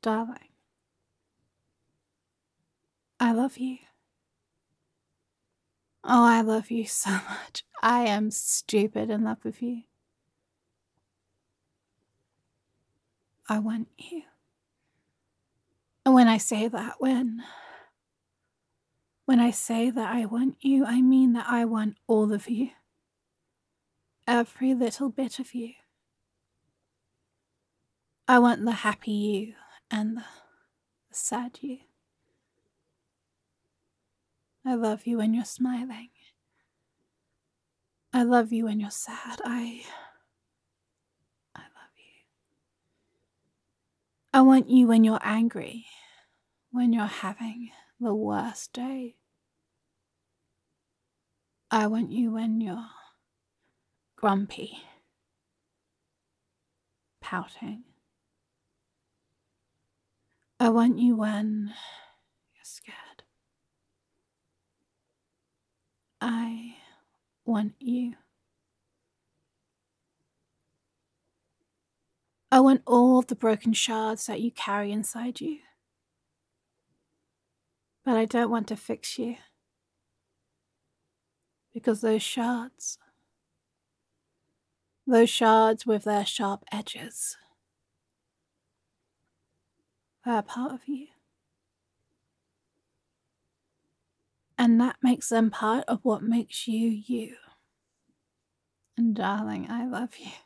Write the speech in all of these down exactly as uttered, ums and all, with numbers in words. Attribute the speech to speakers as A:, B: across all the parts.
A: Darling, I love you. Oh, I love you so much. I am stupid in love with you. I want you. And when I say that, when when I say that I want you, I mean that I want all of you. Every little bit of you. I want the happy you and the, the sad you. I love you when you're smiling. I love you when you're sad. I I love you. I want you when you're angry, when you're having the worst day. I want you when you're grumpy, pouting. I want you when you're scared. I want you. I want all of the broken shards that you carry inside you. But I don't want to fix you. Because those shards, those shards with their sharp edges, they're a part of you. And that makes them part of what makes you you. And darling, I love you.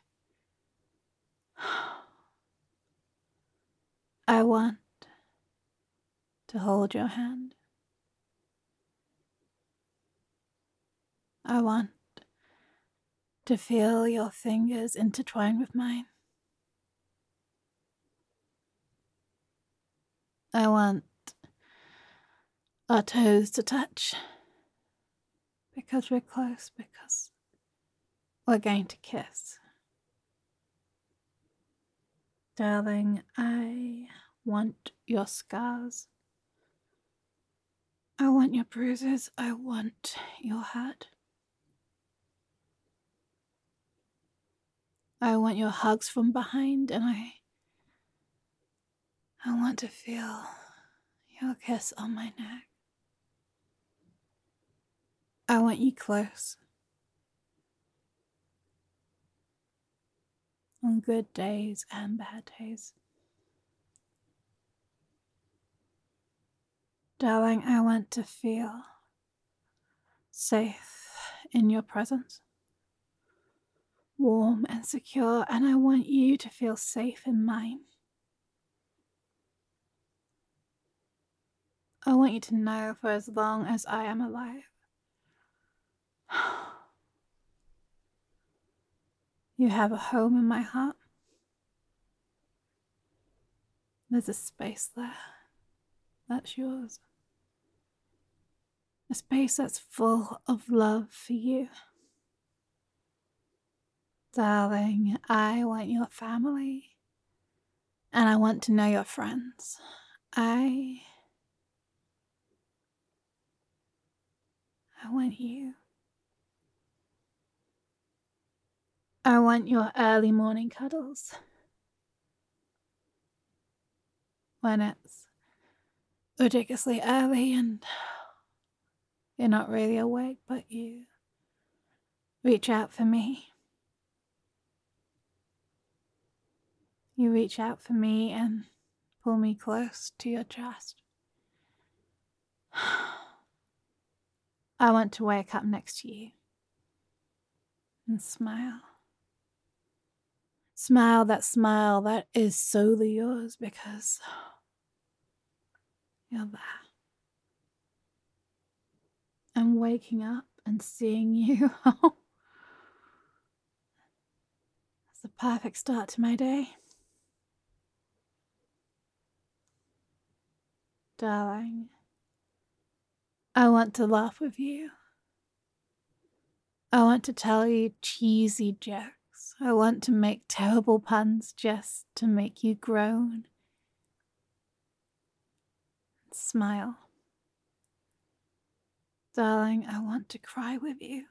A: I want to hold your hand. I want to feel your fingers intertwine with mine. I want our toes to touch because we're close, because we're going to kiss. Darling, I want your scars. I want your bruises. I want your hurt. I want your hugs from behind, and I I want to feel your kiss on my neck. I want you close. On good days and bad days. Darling, I want to feel safe in your presence. Warm and secure, and I want you to feel safe in mine. I want you to know for as long as I am alive, you have a home in my heart. There's a space there that's yours. A space that's full of love for you. Darling, I want your family, and I want to know your friends. I I want you. I want your early morning cuddles. When it's ridiculously early and you're not really awake, but you reach out for me. You reach out for me and pull me close to your chest. I want to wake up next to you and smile. Smile that smile that is solely yours because you're there. I'm waking up and seeing you. It's the perfect start to my day. Darling, I want to laugh with you. I want to tell you cheesy jokes. I want to make terrible puns just to make you groan. Smile. Darling, I want to cry with you.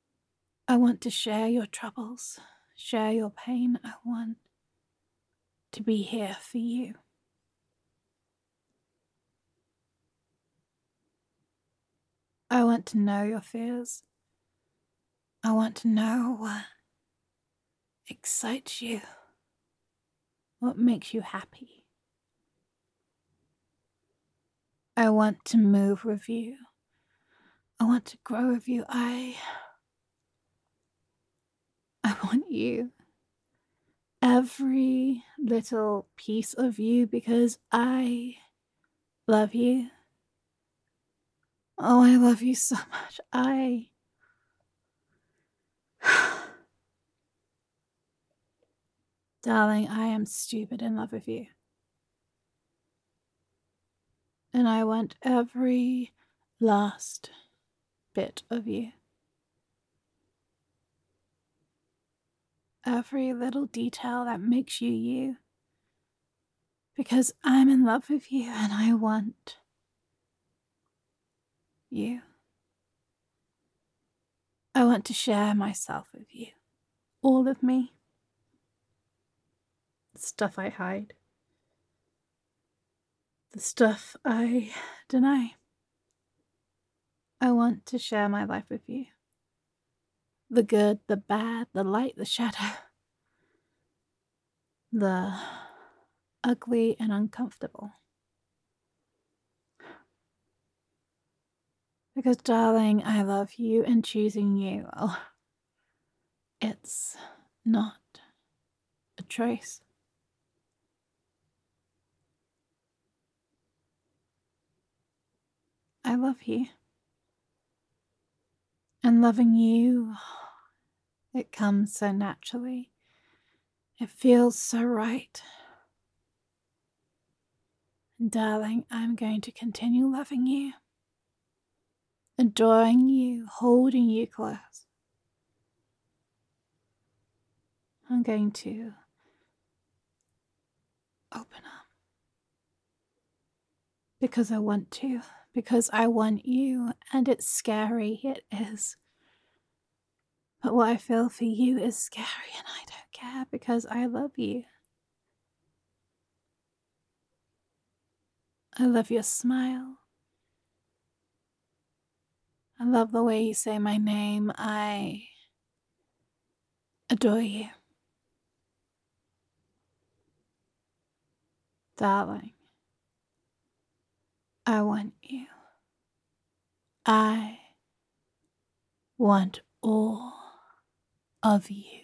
A: I want to share your troubles, share your pain. I want to be here for you. I want to know your fears. I want to know what excites you, what makes you happy. I want to move with you. I want to grow with you. I I want you. Every little piece of you, because I love you. Oh, I love you so much. I Darling, I am stupid in love with you. And I want every last bit of you. Every little detail that makes you you. Because I'm in love with you and I want you. I want to share myself with you. All of me. The stuff I hide. The stuff I deny. I want to share my life with you. The good, the bad, the light, the shadow. The ugly and uncomfortable. Because, darling, I love you, and choosing you, oh, it's not a choice. I love you. And loving you, it comes so naturally. It feels so right. And darling, I'm going to continue loving you, adoring you, holding you close. I'm going to open up. Because I want to. Because I want you. And it's scary. It is. But what I feel for you is scary and I don't care because I love you. I love your smile. I love the way you say my name. I adore you. Darling, I want you. I want all of you.